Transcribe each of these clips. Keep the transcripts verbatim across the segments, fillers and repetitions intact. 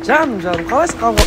Canım canım қалайсың қабыл?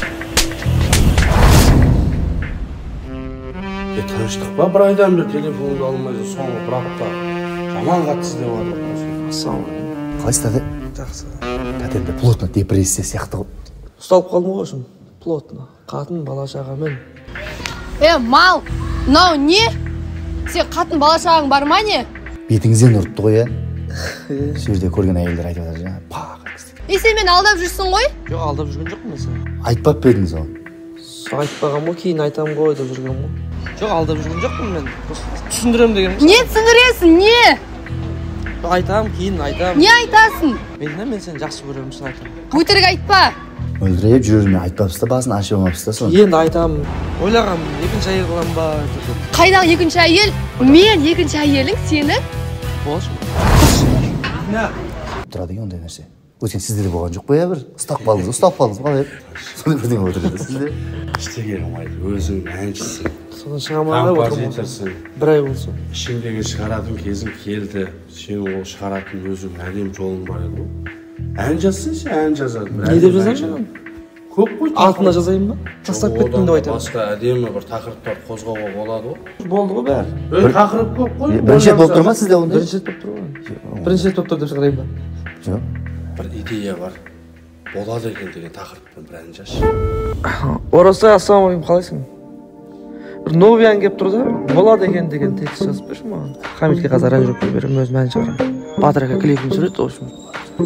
Е, тыныштық па, бір айдан бері телефонды алмайсың, соңғы бір апта жаман қатты іздеп жатыр. Ассалаумағалейкум. Қалайсыз тәте? Жақсы. Тәтемде плотно депрессия сияқты ғой. Ұсталып қалдым ғой шын. Плотно. Қатын, бала шағамен. Е, мал! Мынау не? Сен қатын бала шағаң бар ма не? Бетіңізден ұртты ғой, ә? Сол жерде көрген әйелдер айтып жатыр жаңа. Пақ. Е, сен мені алдап жүрсің ғой? Жоқ, алдап жүрген жоқпын мен сені. Айтпап па едіңіз оған? Айтпағам ғой, кейін айтам ғой деп жүргем ғой. Жоқ, алдап жүрген жоқпын мен. Түсіндірем деген. Не түсіндіресің, не? Айтам, кейін айтам. Не айтасың? Мен мен сені жақсы көремін, соны айтам. Өтірік айтпа. Мөлдіреп жүрермен айтпапсыз да, басын ашып алмапсыз да соны. Енді айтам. Ойлағам, екінші әйел қылам ба деп. Қайдағы екінші әйел? Мен екінші әйелің сені? Болшы. Не? Тұрады екен ондай нәрсе. Өткен сізде де болған жоқ па я бір? Ұстап қалдыңыз, ұстап қалдыңыз қалай? Сондай бірдеңе отырды сізде. Іштеге қылмайды, өзің әншісің, Содан шығамын да композиторсың. Бір ай болсын. Ішіңдегі шығаратын кезің келді. Сенің ол шығаратын өзің әдем жолың бар еді ғой. Ән жазсың, сен ән жазады. Не деп жазамын? Көп қой. Алтына жазайын ба? Тастап кеттім деп айтамын. Басқа әдемі бір тақырыптар қозғауға болады ғой. Болды ғой бәрі. Бір тақырып көп қой. Бірінші рет болып тұр ма сізде ондай? Бірінші рет болып тұр ғой. Бірінші рет болып тұр деп шығарайын ба? Жоқ. Бір идея бар. Болады екен деген тақырыппен бір ән жазшы. Орасан, ассалаумағалейкум, қалайсың? Бір новый ән келіп тұр да, болады екен деген текст жазып берші маған. Хамитке қазір аранжировка беремін, өзім ән шығарамын. Батыр ака клипін түсіреді, в общем.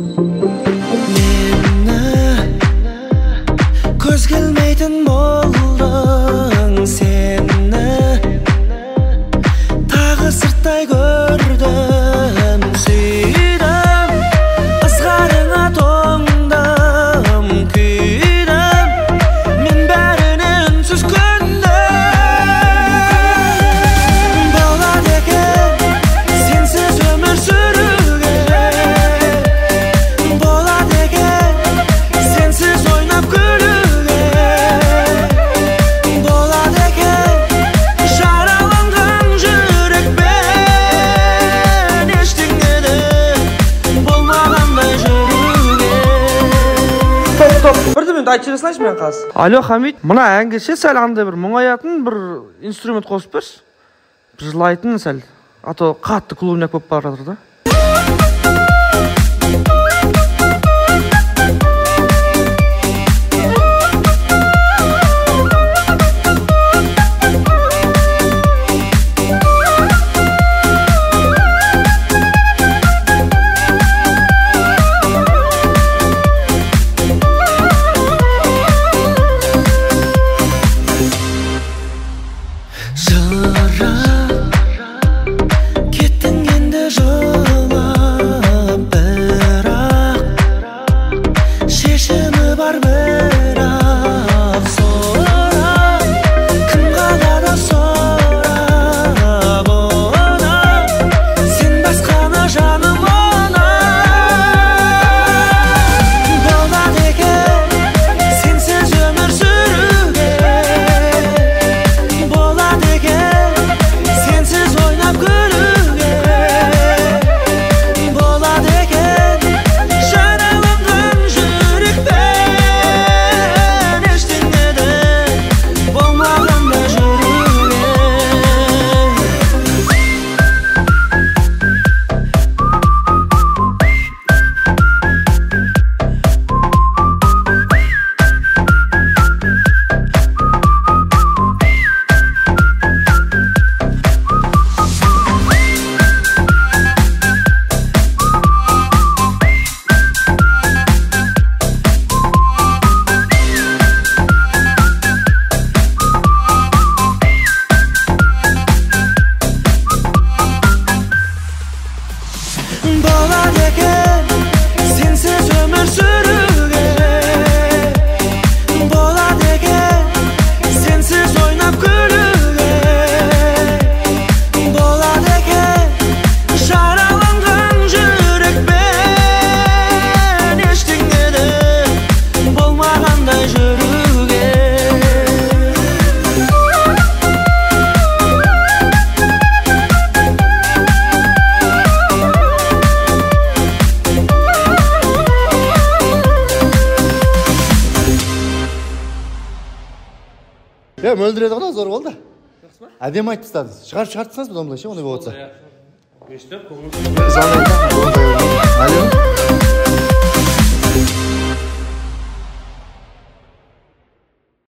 Көз келмейтін болдың сені, тағы сырттай көрдім, сүйдім, ызғарыңа тоңдым, күйдім, мен бәріне үнсіз көндім. Болады екен сенсіз өмір сүруге, болады екен сенсіз ойнап күлуге. Бірді мен айтып жіберсейші мен қазір. Алло, Хамит, мына әнге ше сәл андай бір мұңаятын бір инструмент қосып берші. Бір жылайтын сәл. А то қатты клубняк болып бара жатыр да. Кеттің енді жоқ Е, мөлдіреді ғана зор болды. Әдемі айтып тастадыңыз. Шығарып шығарып тастаңыз бұдан былай ше, ондай болып жатса. Ештеп, көңіл Жаңа